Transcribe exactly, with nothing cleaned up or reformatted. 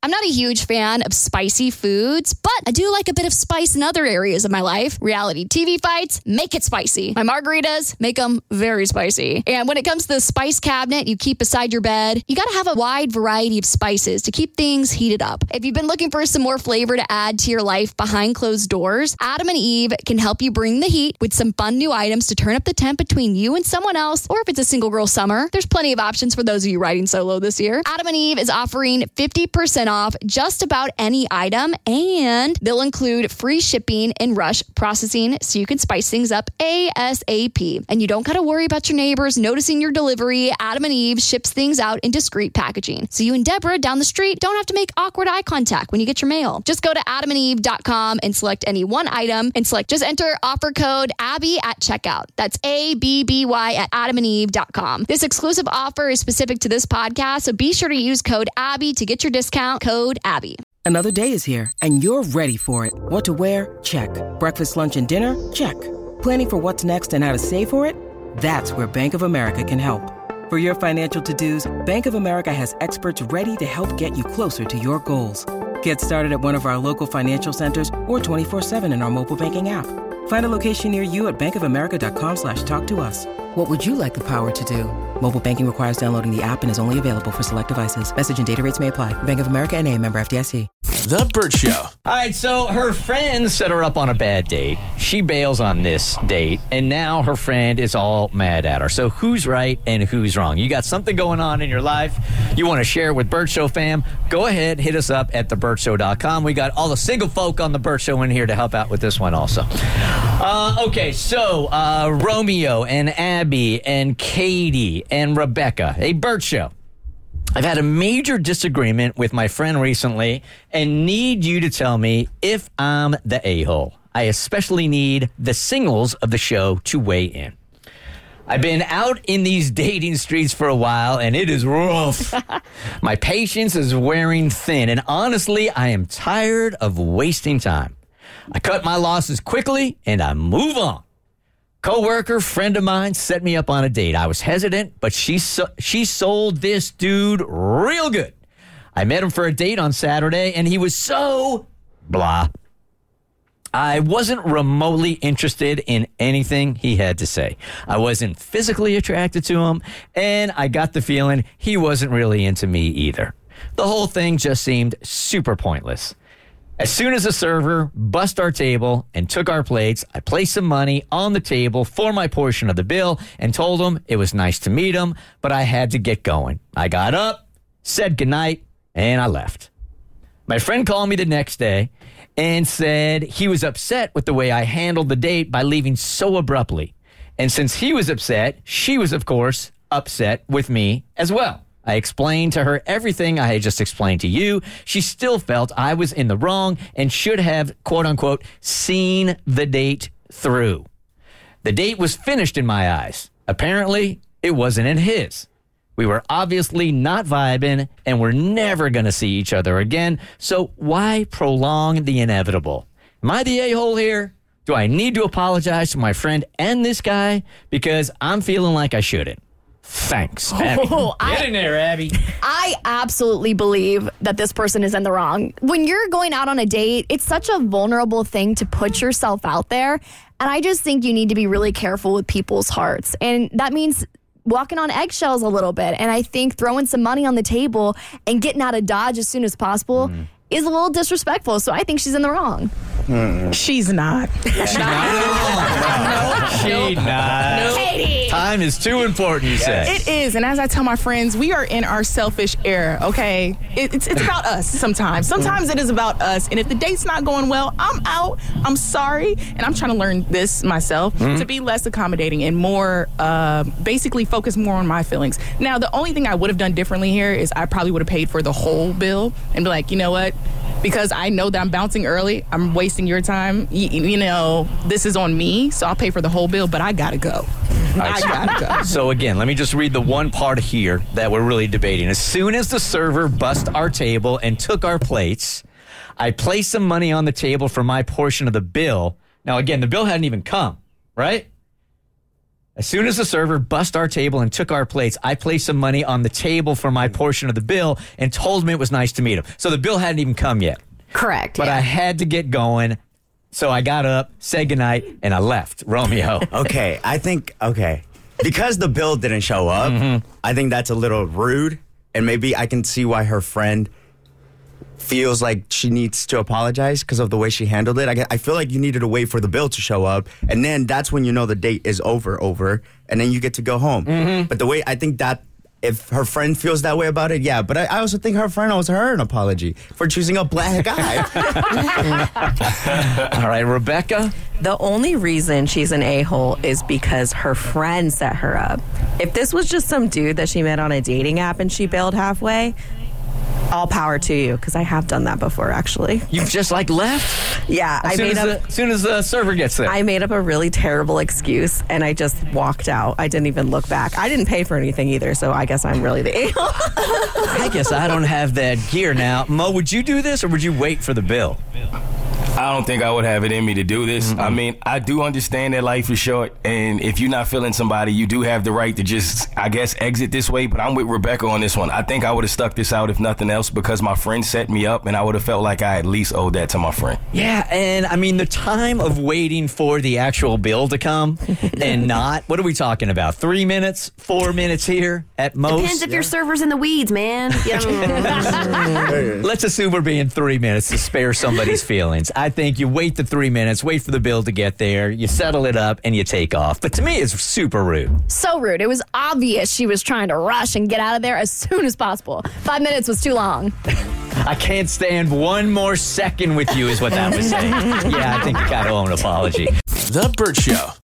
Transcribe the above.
I'm not a huge fan of spicy foods, but I do like a bit of spice in other areas of my life. Reality T V fights, make it spicy. My margaritas, make them very spicy. And when it comes to the spice cabinet you keep beside your bed, you gotta have a wide variety of spices to keep things heated up. If you've been looking for some more flavor to add to your life behind closed doors, Adam and Eve can help you bring the heat with some fun new items to turn up the temp between you and someone else, or if it's a single girl summer, there's plenty of options for those of you riding solo this year. Adam and Eve is offering fifty percent off just about any item, and they'll include free shipping and rush processing so you can spice things up ASAP. And you don't got to worry about your neighbors noticing your delivery. Adam and Eve ships things out in discreet packaging, so you and Deborah down the street don't have to make awkward eye contact when you get your mail. Just go to adam and eve dot com and select any one item and select, just enter offer code Abby at checkout. That's A B B Y at adam and eve dot com. This exclusive offer is specific to this podcast, so be sure to use code Abby to get your discount. Code Abby. Another day is here, and you're ready for it. What to wear? Check. Breakfast, lunch, and dinner? Check. Planning for what's next and how to save for it? That's where Bank of America can help. For your financial to-dos, Bank of America has experts ready to help get you closer to your goals. Get started at one of our local financial centers or twenty-four seven in our mobile banking app. Find a location near you at bankofamerica.com slash talk to us. What would you like the power to do? Mobile banking requires downloading the app and is only available for select devices. Message and data rates may apply. Bank of America N A, member F D I C. The Burt Show. All right, so her friend set her up on a bad date. She bails on this date, and now her friend is all mad at her. So who's right and who's wrong? You got something going on in your life you want to share it with Burt Show fam? Go ahead, hit us up at the burt show dot com. We got all the single folk on the Burt Show in here to help out with this one also. Uh, okay, so uh, Romeo and Abby and Katie and Rebecca. Hey, Burt Show. I've had a major disagreement with my friend recently and need you to tell me if I'm the a-hole. I especially need the singles of the show to weigh in. I've been out in these dating streets for a while, and it is rough. My patience is wearing thin, and honestly, I am tired of wasting time. I cut my losses quickly, and I move on. Coworker, friend of mine, set me up on a date. I was hesitant, but she so- she sold this dude real good. I met him for a date on Saturday, and he was so blah. I wasn't remotely interested in anything he had to say. I wasn't physically attracted to him, and I got the feeling he wasn't really into me either. The whole thing just seemed super pointless. As soon as the server bussed our table and took our plates, I placed some money on the table for my portion of the bill and told him it was nice to meet him, but I had to get going. I got up, said goodnight, and I left. My friend called me the next day and said he was upset with the way I handled the date by leaving so abruptly. And since he was upset, she was, of course, upset with me as well. I explained to her everything I had just explained to you. She still felt I was in the wrong and should have, quote unquote, seen the date through. The date was finished in my eyes. Apparently, it wasn't in his. We were obviously not vibing and we're never going to see each other again. So why prolong the inevitable? Am I the a-hole here? Do I need to apologize to my friend and this guy? Because I'm feeling like I shouldn't. Thanks, Abby. Oh, Get I, in there, Abby. I absolutely believe that this person is in the wrong. When you're going out on a date, it's such a vulnerable thing to put yourself out there. And I just think you need to be really careful with people's hearts. And that means walking on eggshells a little bit. And I think throwing some money on the table and getting out of Dodge as soon as possible mm. is a little disrespectful. So I think she's in the wrong. Mm. She's not. She's not. No, she not. No. Katie. Time is too important, you say. It is. And as I tell my friends, we are in our selfish era, okay? It, it's, it's about us sometimes. Sometimes it is about us. And if the date's not going well, I'm out. I'm sorry. And I'm trying to learn this myself mm-hmm. to be less accommodating and more, uh, basically focus more on my feelings. Now, the only thing I would have done differently here is I probably would have paid for the whole bill and be like, you know what? Because I know that I'm bouncing early, I'm wasting your time. You, you know, this is on me, so I'll pay for the whole bill, but I gotta go. Right, I gotta go. So again, let me just read the one part here that we're really debating. As soon as the server bussed our table and took our plates, I placed some money on the table for my portion of the bill. Now again, the bill hadn't even come, right? As soon as the server bust our table and took our plates, I placed some money on the table for my portion of the bill and told him it was nice to meet him. So the bill hadn't even come yet. Correct. But yeah. I had to get going. So I got up, said goodnight, and I left. Romeo. Okay, I think, okay. Because the bill didn't show up, mm-hmm. I think that's a little rude. And maybe I can see why her friend feels like she needs to apologize because of the way she handled it. I, I feel like you needed to wait for the bill to show up, and then that's when you know the date is over, over, and then you get to go home. Mm-hmm. But the way, I think that if her friend feels that way about it, yeah. But I, I also think her friend owes her an apology for choosing a black guy. All right, Rebecca? The only reason she's an a-hole is because her friend set her up. If this was just some dude that she met on a dating app and she bailed halfway, all power to you, because I have done that before, actually. You've just, like, left? Yeah. As I soon made as, up, the, as soon as the server gets there. I made up a really terrible excuse, and I just walked out. I didn't even look back. I didn't pay for anything either, so I guess I'm really the a-hole. I guess I don't have that gear now. Mo, would you do this, or would you wait for the bill? I don't think I would have it in me to do this. Mm-hmm. I mean, I do understand that life is short, and if you're not feeling somebody, you do have the right to just, I guess, exit this way. But I'm with Rebecca on this one. I think I would have stuck this out if nothing else because my friend set me up, and I would have felt like I at least owed that to my friend. Yeah, and I mean, the time of waiting for the actual bill to come and not, what are we talking about? Three minutes, four minutes here at most? Depends if yeah. your server's in the weeds, man. Yeah. Let's assume we're being three minutes to spare somebody's feelings. I think you wait the three minutes, wait for the bill to get there, you settle it up, and you take off. But to me, it's super rude. So rude. It was obvious she was trying to rush and get out of there as soon as possible. Five minutes was too long. I can't stand one more second with you is what that was saying. Yeah, I think you got to owe an apology. The Burt Show.